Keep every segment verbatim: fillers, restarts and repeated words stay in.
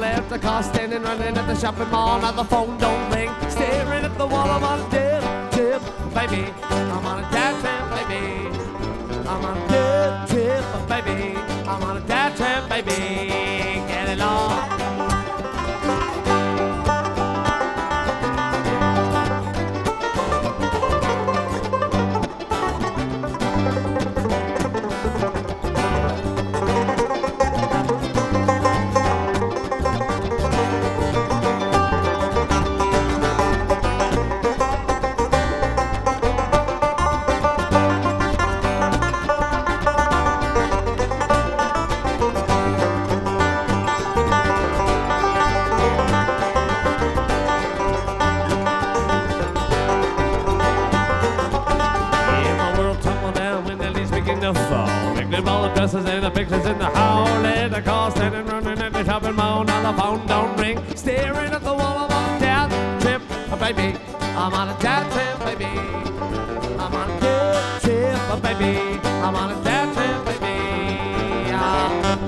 at the car, standing running at the shopping mall. Now the phone don't ring, staring at the wall. I'm on a dead trip, baby. I'm on a dead trip, baby. I'm on a dead trip, baby. I'm on a dead trip, baby. Get it on. And the pictures in the hall, and the car standing running at the shopping mall. Now the phone don't ring, staring at the wall. I'm on a death trip, oh, baby. I'm on a death trip, baby. I'm on a death trip, oh, baby. I'm on a death trip, baby. Ah.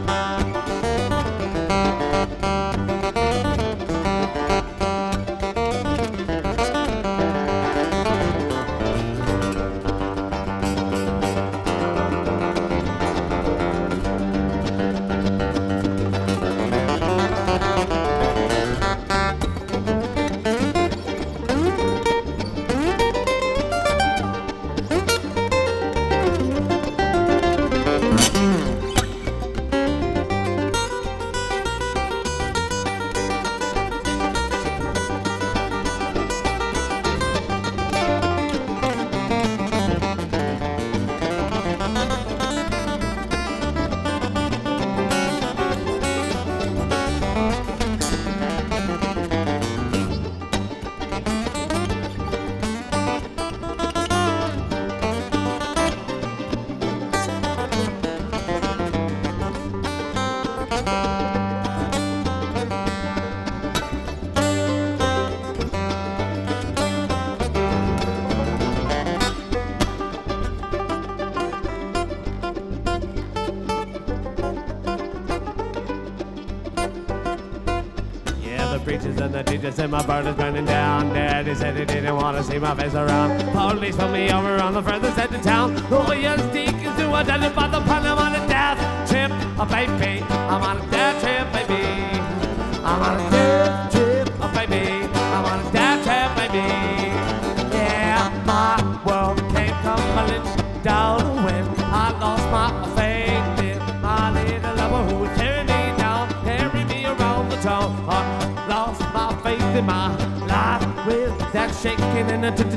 Preachers and the teachers said my bird is burning down. Daddy said he didn't want to see my face around. Police pulled me over on the further side of town. Lawyers, deacons, do I tell you about the pun? I'm on a death trip, oh, baby. I'm on a death trip, baby. I'm on a death trip, oh, baby. I'm on a death trip, baby. Yeah, my world came tumbling down when I lost my faith in my little lover who was tearing me down, carrying me around the town. Lost my faith in my life with that shaking and it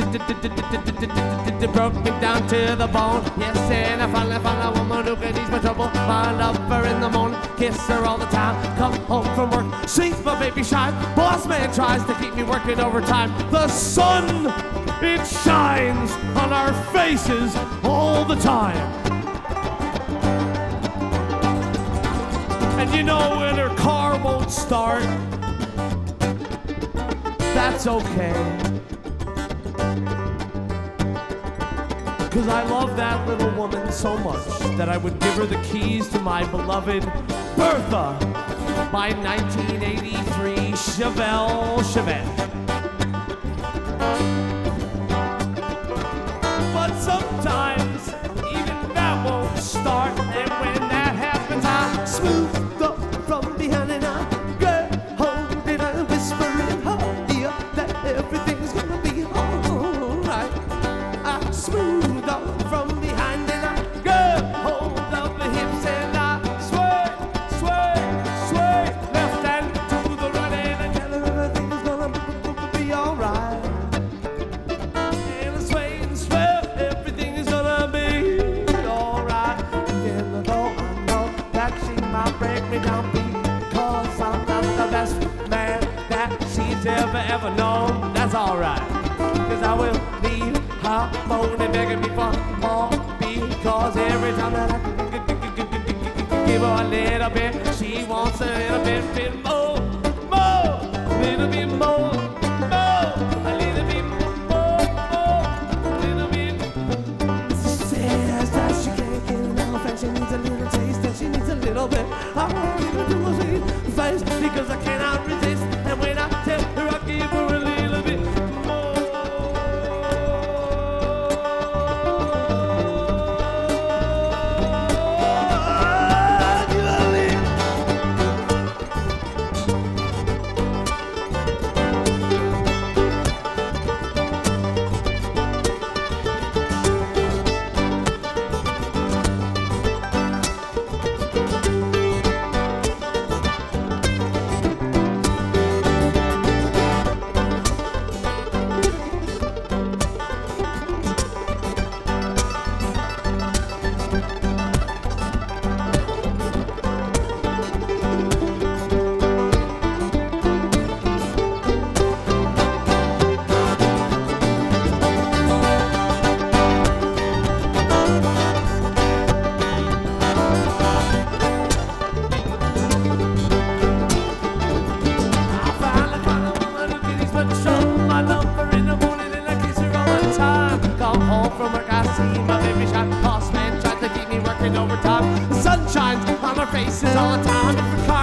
broke me down to the bone. Yes, and I finally found a woman who could ease my trouble. I love her in the morning, kiss her all the time. Come home from work, sees my baby shine. Boss man tries to keep me working overtime. The sun, it shines on our faces all the time. And you know when her car won't start, that's okay, 'cause I love that little woman so much that I would give her the keys to my beloved Bertha, my nineteen eighty-three Chevelle Chevette. But sometimes even that won't start, and when that happens I smooth up from behind and I get hold and I whisper in her ear that everything's gonna be alright. I smooth up from behind and I get hold of the hips and I sway, sway, sway left and to the right and I tell her everything's gonna be alright. And I sway and sway, everything is gonna be alright. Even though I know that she might break me down because I'm not the best man that she's ever, ever known. That's alright, 'cause I will leave her moaning, begging me for more, because every time that I give her a little bit, she wants a little bit, bit more, more, a little bit more, more, a little bit more, more, a little bit. She says that she can't get enough and she needs a little taste and she needs a little bit. I want you to do a face because cause I cannot resist. And when I tell her I give her a little bit more. Give her a little. From work I see my baby shot. Boss man tried to keep me working overtime. The sun shines on our faces all the time.